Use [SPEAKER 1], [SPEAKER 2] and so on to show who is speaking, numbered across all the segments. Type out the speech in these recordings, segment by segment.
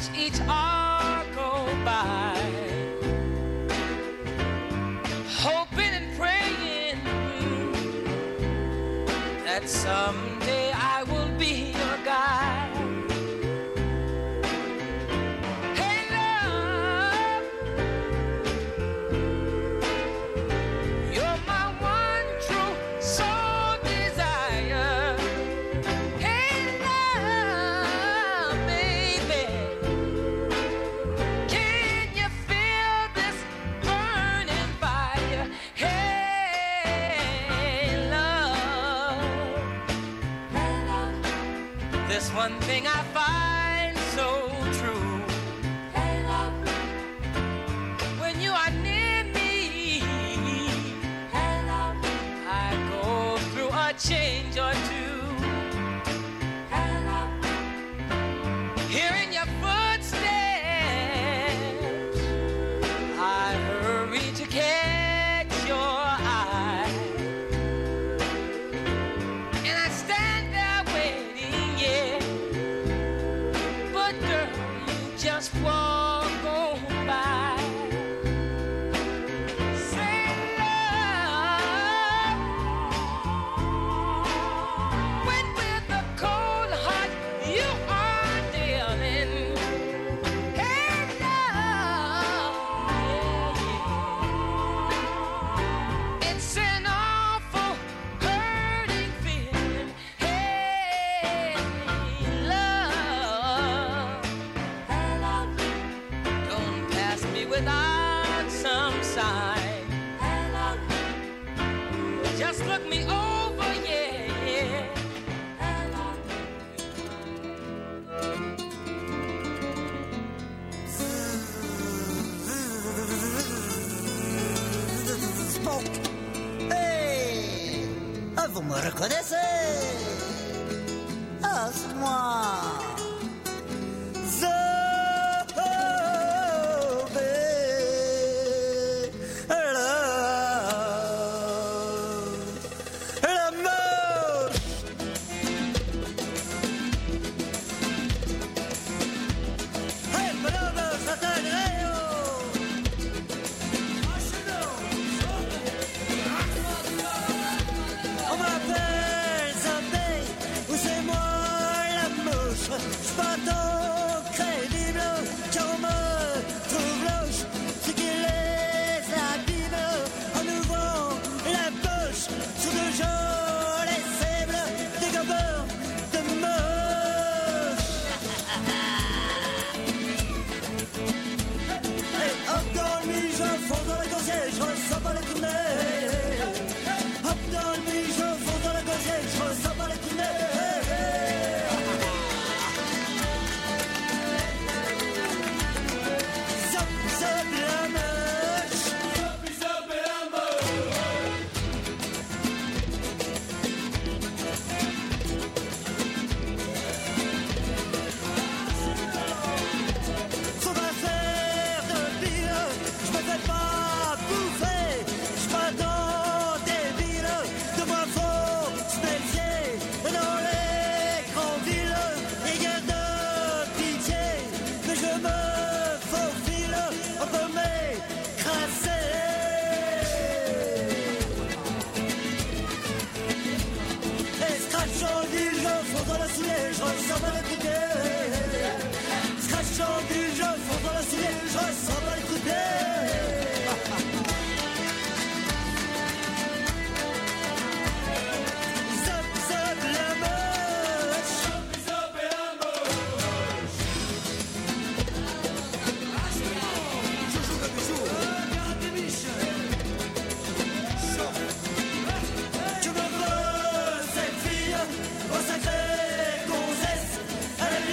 [SPEAKER 1] watch each hour go by, hoping and praying that someday I will be your guy. Hey love, you're my one true soul desire. Hey love, baby, can you feel this burning fire? Hey love, this one thing I find so true. Hey love, when you are near me, hey love, I go through a change or two. Hey love, hearing your footsteps, I hurry to catch your eye, and I stand there waiting, yeah. But girl, you just walk on by. Say love, when with the cold heart you are dealing. Hey love, yeah. It's an awful hurting feeling. Hey love, don't pass me without some sign. Just look me over, yeah, yeah.
[SPEAKER 2] Hey, ah, vous me reconnaissez? Ah, c'est moi. On m'appelle Zombie, ou c'est moi la mouche. J'suis pas tant crédible, car on me trouve louche. Ce qui les abîme en ouvrant la poche sur de jolis cibles, des gobeurs de moche. Et hop dans le nuit, je fonce dans le gosier, je ressens pas les coups de nez. Hop dans le nuit, je fonce dans le gosier, je ressens pas les coups de nez. Zop, zop, la moche. Sans affaire de pile, je me fais pas bouffer. Je pas dans des villes, de moi faut se méfier. Dans les grandes villes, il y a de pitié. Mais je me faufile, on peut m'écraser. Et scratch en ville, je fonce dans la soulier, je ressens pas les coups de pied. Scratch en ville, je fonce dans la soulier, je ressens pas les coups de pied. Zop, zop, la moche. Je me veux cette fille, au sacré gonzesse. Elle est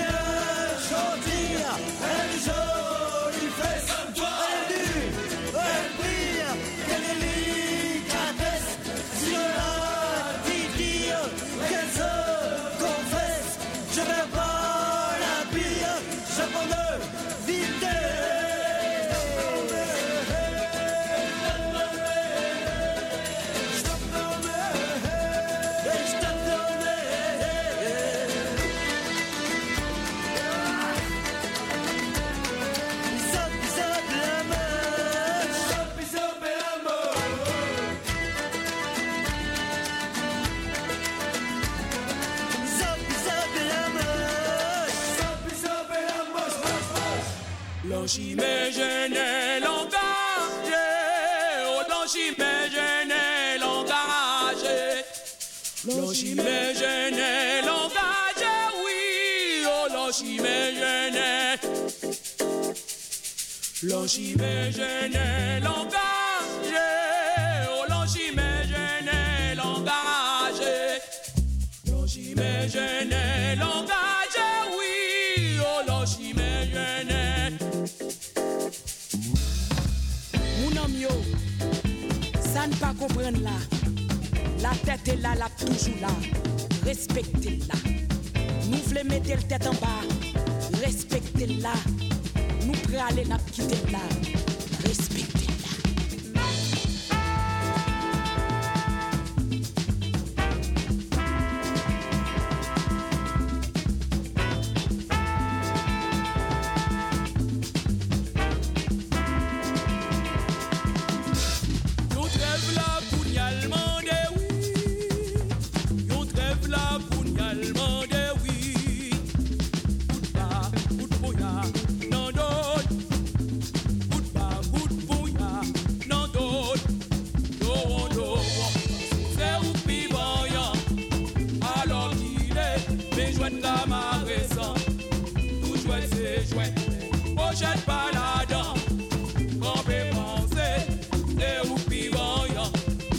[SPEAKER 1] L'onchime jeune l'engagé, oh l'onchime jeune l'engagé. L'onchime jeune l'engagé, oui, oh l'onchime jeune. L'onchime jeune l'engagé, oh l'onchime jeune l'engagé. L'onchime jeune l'engagé, oui, oh l'onchime jeune.
[SPEAKER 3] Mon ami, ça ne pas comprendre là. La tête est là, la toujours là. Respectez-la. Nous voulons mettre la tête en bas. Respectez-la. Nous prêts à aller la quitter là. Respectez-la.
[SPEAKER 1] Pochette baladant, on peut penser, c'est où pivoyant.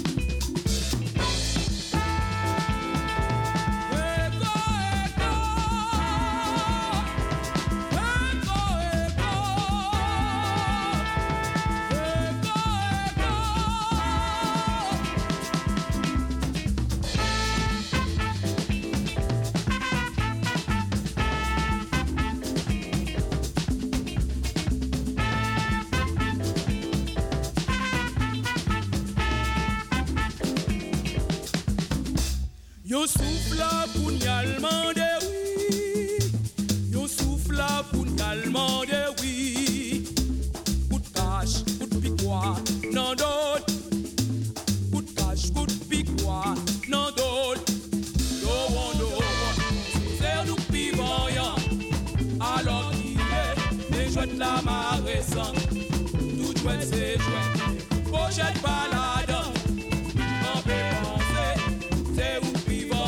[SPEAKER 1] Yo souffle pour n'y allemande, oui. Yo souffle pour n'y allemande, oui. Coup de cache, coup de piquois, non d'autre. Coup de cache, coup de piquois, non d'autre. C'est nous pivoyant. Alors qu'il est, les jouets de la marée sans. Tout jouet, c'est jouet. Pochette baladant. On peut penser, c'est où.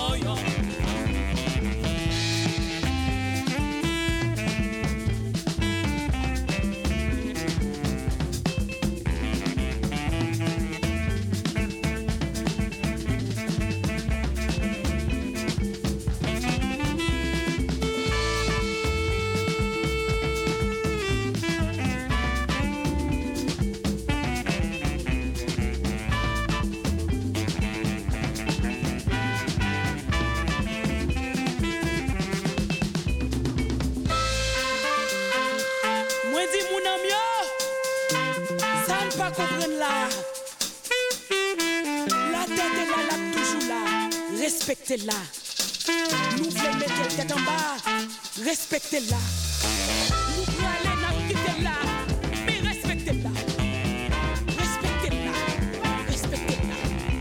[SPEAKER 3] Respectez-la. Nous voulons mettre la tête en bas. Respectez-la. Nous voulons aller la quitter là. Mais respectez-la. Respectez-la. Respectez-la.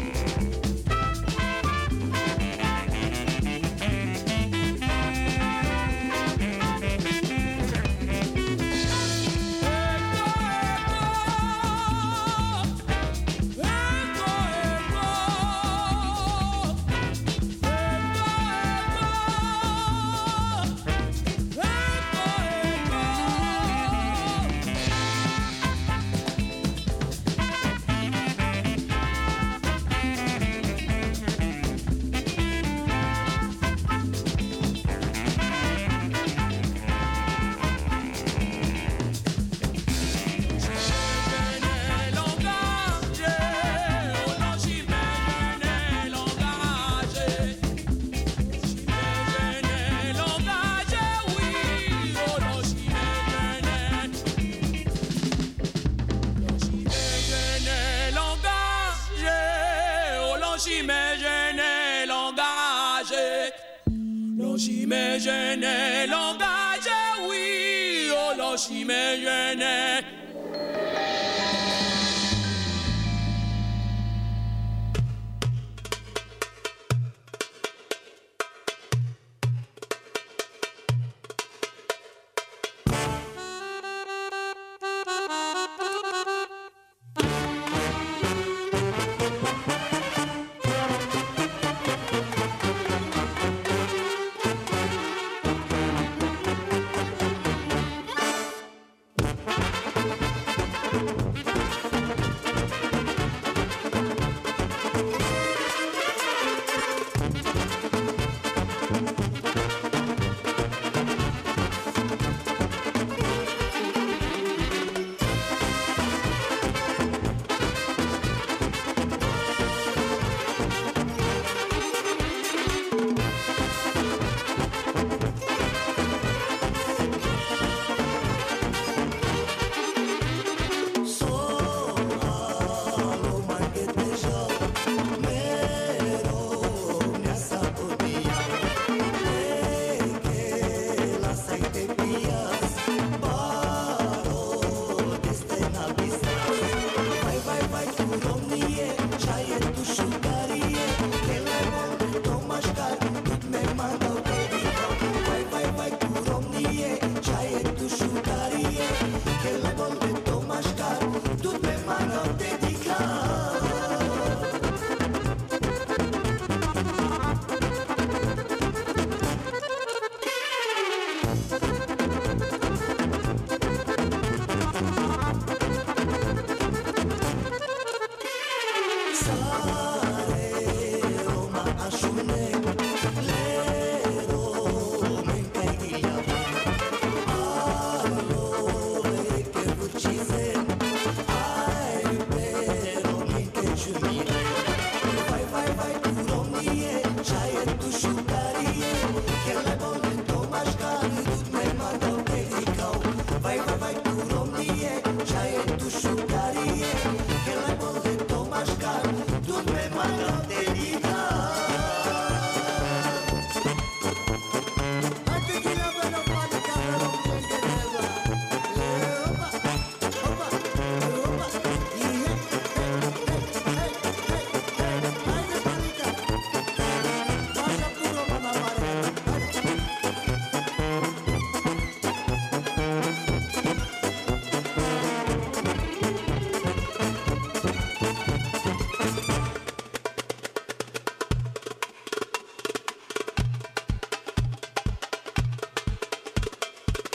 [SPEAKER 1] Mais je n'ai l'engagé, oui, oh l'ochi, mais je n'ai.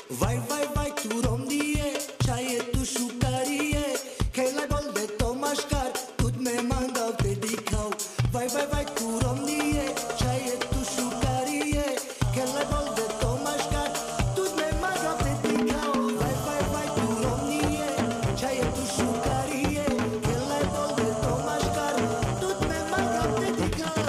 [SPEAKER 2] Vai, vai, vai, tu romdie, čaje tu šukarije, kaj najbolj de to maškar, tud me mandal te dikau. Vai, vai, vai, tu romdie, čaje tu šukarije, kaj najbolj de to maškar, tud me mandal te dikau. Vai, vai, vai, tu romdie, čaje tu šukarije, kaj najbolj de to maškar, tud me mandal te dikau.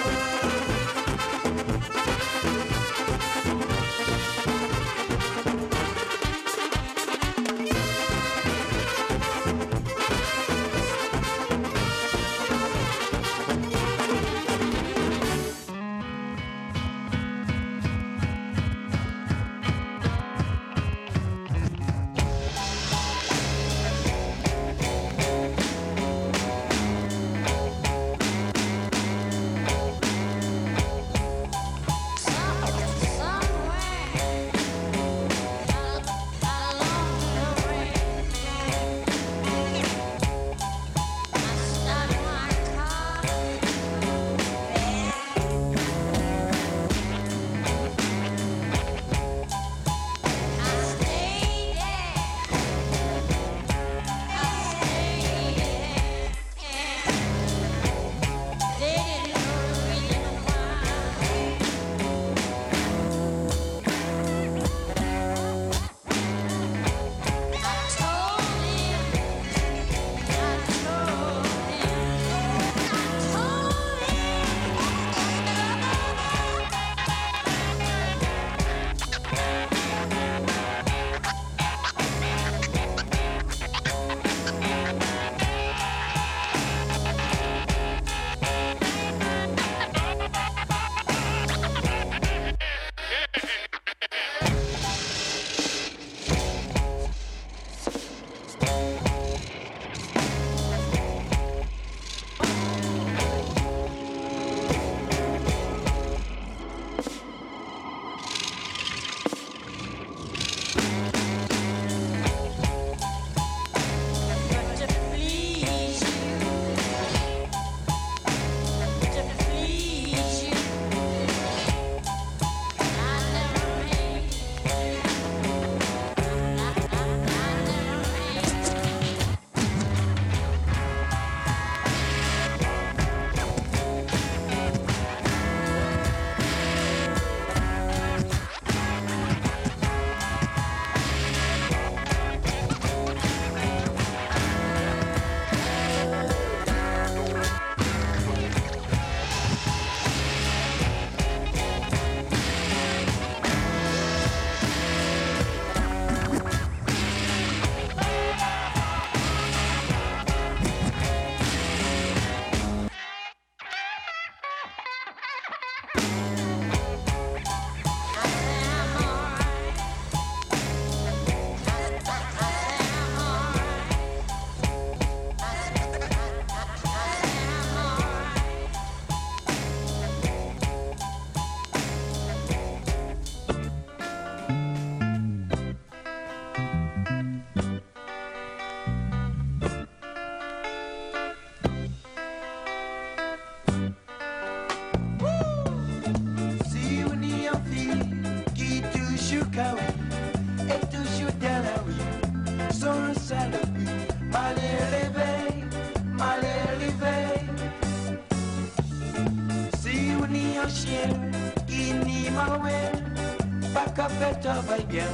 [SPEAKER 4] Travaille bien,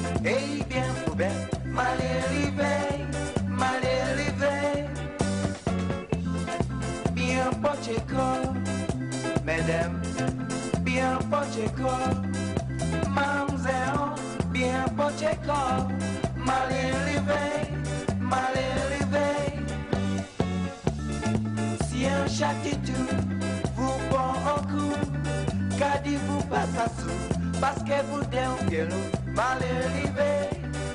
[SPEAKER 4] et bien ou bien, mal élevé, bien poché corps, mesdames, bien poché corps, mamzelle, bien poché corps, mal élevé, si un châtitude vous prend en coup, qu'a dit vous passe à sous. Parce que vous dénouez mal élevé.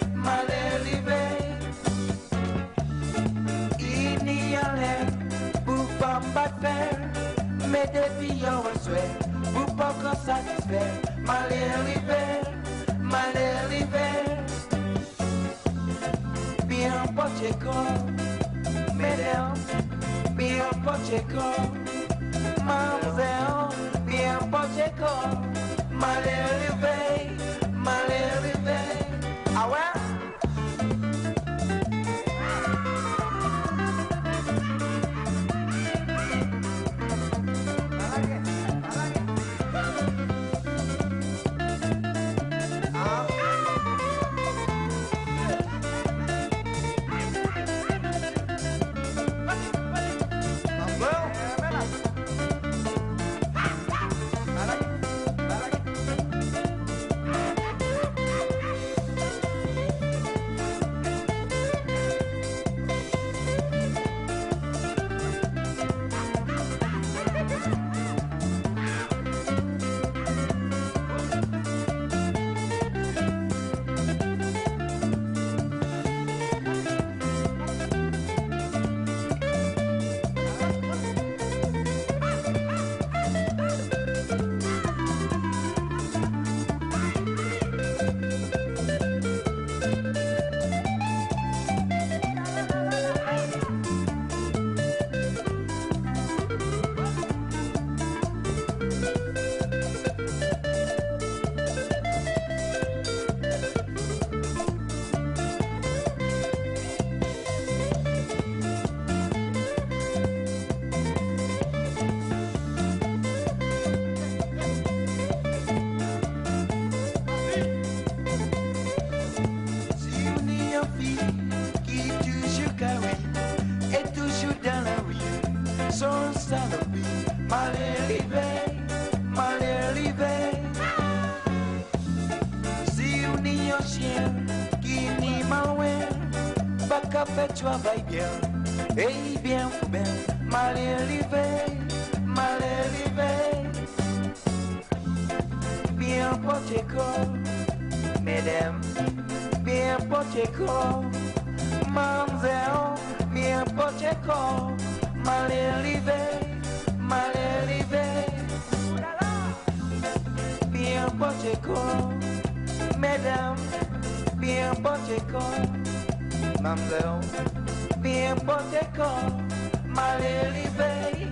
[SPEAKER 4] Il n'y a rien pour pas faire, mais depuis y'a un souhait, pour pas qu'on satisfait. Mal élevé. Bien poché corps, mesdames, bien poché corps, mamzelle, bien poché corps. Mal élevé, chien qui n'y mal loin, pas qu'à faire travail bien, et bien ou bien, mal élevé, bien porté corps, mesdames, bien porté corps, mademoiselle, bien porté corps, mal élevé, bien porté corps, mesdames, bien porté corps, mademoiselle, bien porté corps, mal élevé.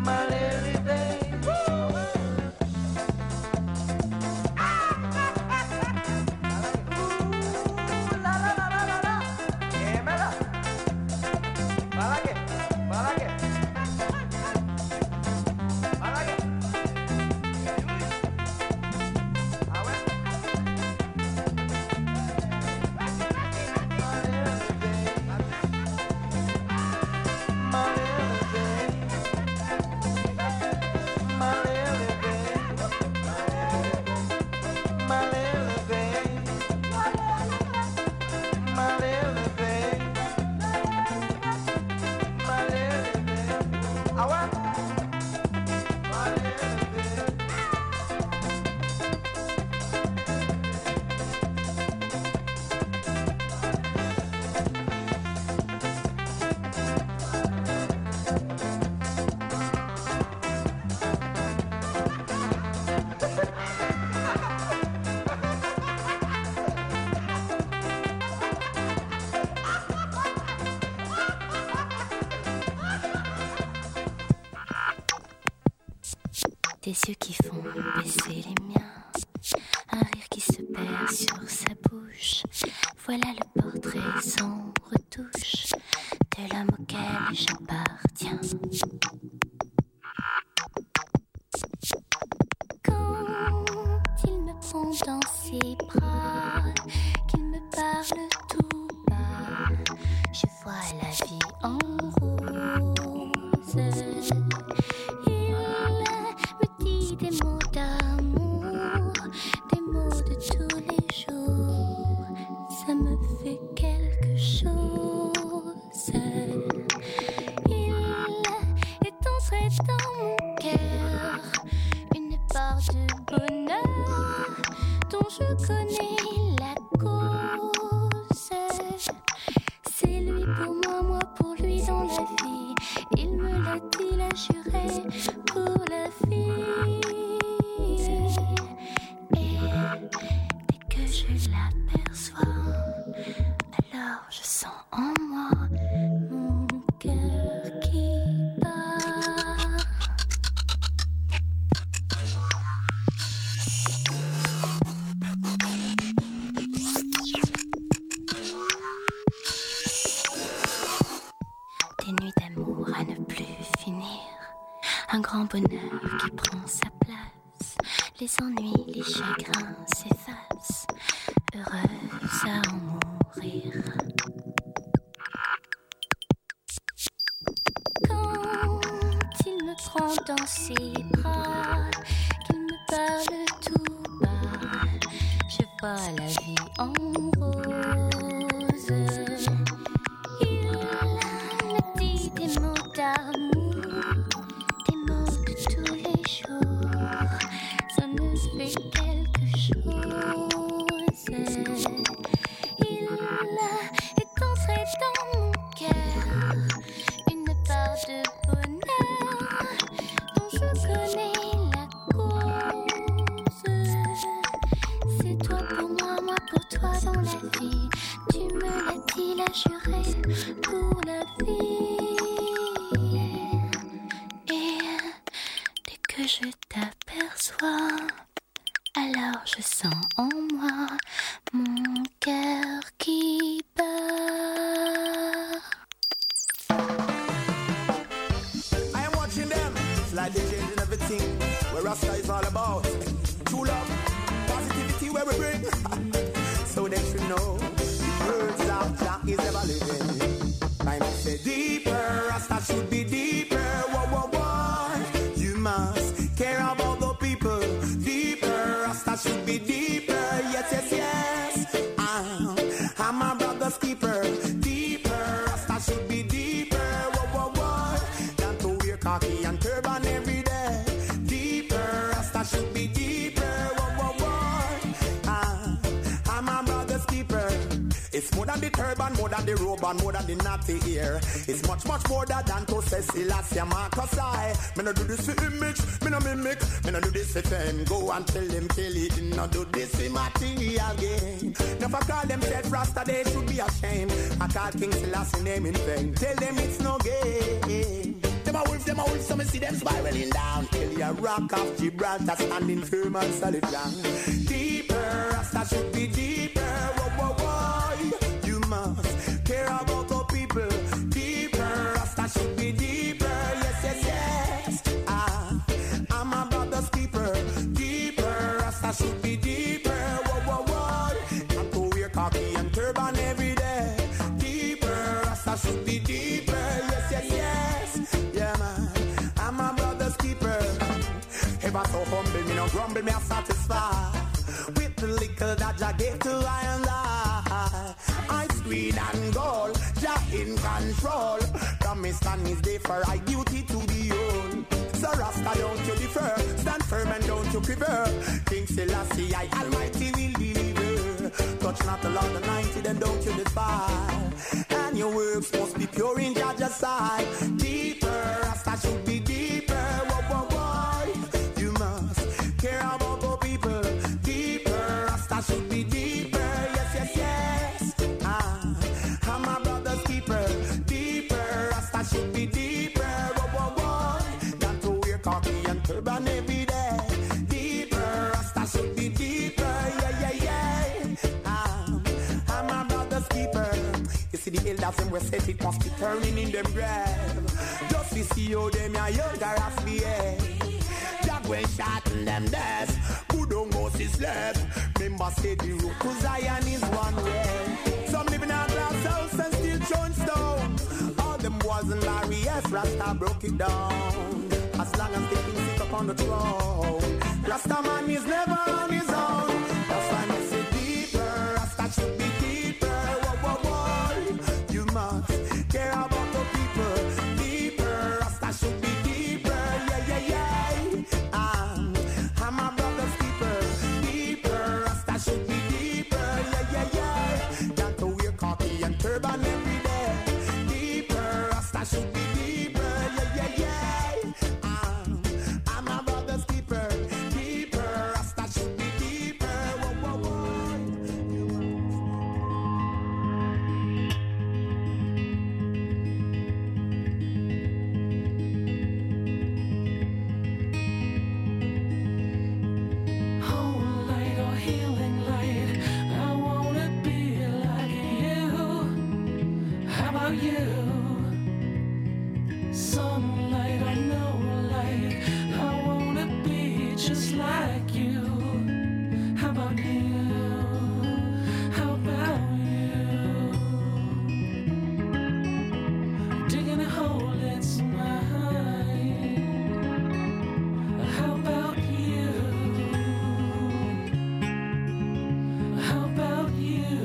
[SPEAKER 5] Des yeux qui font baisser les miens, un rire qui se perd sur sa bouche. Voilà le portrait sans retouche de l'homme auquel j'appartiens. Quand il me prend dans ses bras, qu'il me parle tout bas, je vois la vie en rose. Des mots d'amour, des mots de tous les jours, ça me fait quelque chose. Il est entré dans mon cœur une part de bonheur dont je connais la cause. C'est lui pour moi, moi pour lui dans la vie. Il me l'a dit, l'a juré pour la vie. Et dès que je l'aperçois, alors je sens en moi mon cœur qui bat. Des nuits d'amour à ne plus finir, un grand bonheur qui prend sa place. Les ennuis, les chagrins s'effacent, heureuse à en mourir. Quand il me prend dans ses bras, qu'il me parle tout bas, je vois la vie en rose. Il me dit des mots d'amour, des mots de tous les jours, ça me fait quelque chose. Il est entré dans mon cœur une part de bonheur dont je connais la cause. C'est toi pour moi, moi pour toi dans la vie. Tu me l'as dit, l'as juré pour la vie. Et dès que je t'aperçois, alors je sens en moi mon cœur qui bat.
[SPEAKER 6] I am watching them, slightly changing everything. Where Rasta is all about. True love, positivity where we bring. So they should know the words of Jah is ever living. I must say deeper, Rasta should be deeper. Whoa, whoa, whoa. You must care about the people. Deeper, Rasta should be deeper. Yes, yes, yes. more than the robe and more than the natty ear. It's much, much more than to say Selassie Marcus I. Me no do this for image, me no mimic, me no do this for fame. Go and tell them kill it, no do this for material gain. Never call themselves Rasta, they should be ashamed. I call King Selassie name in vain. Tell them it's no game. Them a wolf, so me see them spiraling down. Till your rock of Gibraltar standing firm and solid ground. Deeper, Rasta should be deeper. Whoa, whoa, whoa. You must care about our people. Deeper, Rasta should be deeper. Yes, yes, yes. I'm a brother's keeper. Deeper, Rasta should be deeper. Whoa, whoa, whoa. And to wear khaki and turban every day. Deeper, Rasta should be deeper. Yes, yes, yes. Yeah, man. I'm a brother's keeper. Ever so humble, me no grumble, me a satisfy. With the liquor that Jah gave to I and I screen and gold, Jah in control. Promise and his day for I duty to be own. So Rasta, don't you defer, stand firm and don't you quiver. King Selassie, I Almighty will deliver. Touch not the Lord Almighty, then don't you defile. And your works must be pure in Jah's sight. Deeper, Rasta should be deeper. Whoa, whoa, whoa. You must care about the people. Deeper, Rasta should be deeper. Yes, yes, yes. I'm my brother's keeper. Deeper, Rasta should be deeper. Whoa, whoa, whoa. Got to wear khaki and turban every day. Deeper, Rasta should be deeper. Yeah, yeah, yeah. I'm my brother's keeper. You see the elders them we set it must be turning in them grave. Just to see how them are younger as the air. When shot in them death, who don't go to sleep. Remember say the road to Zion is one way. Some living in a glass house and still throwing stones. All them boys and Larry S. Rasta broke it down. As long as they can sit up on the throne, Rasta man is never on his own. That's why they say deeper, Rasta should be deeper. Whoa, whoa, whoa. You must care about the people. Deeper, Rasta should be deeper. Yeah, yeah, yeah. I'm a brother's keeper. Deeper, Rasta should be deeper. Yeah, yeah, yeah. Got to wear khaki and turban every day. Deeper, Rasta should be deeper. Yeah, yeah, yeah. I'm a brother's keeper. Deeper, Rasta should be deeper. Whoa, whoa, whoa.
[SPEAKER 7] Healing light, I wanna be like you. How about you? Sunlight or no light, I wanna be just like you. How about you? How about you? Digging a hole that's mine. How about you? How about you?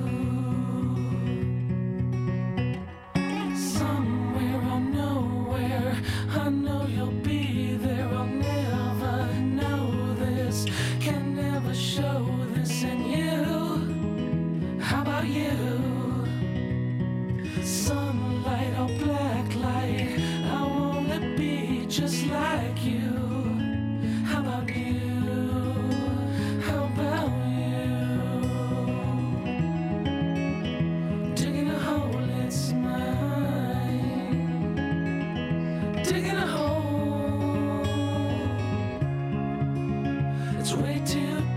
[SPEAKER 7] Somewhere or nowhere, I know you'll be there. I'll never know this, can never show this in you. How about you? Sunlight or black light, I wanna be just like you. How about you? How about you? Digging a hole, it's mine. Digging a hole, it's way too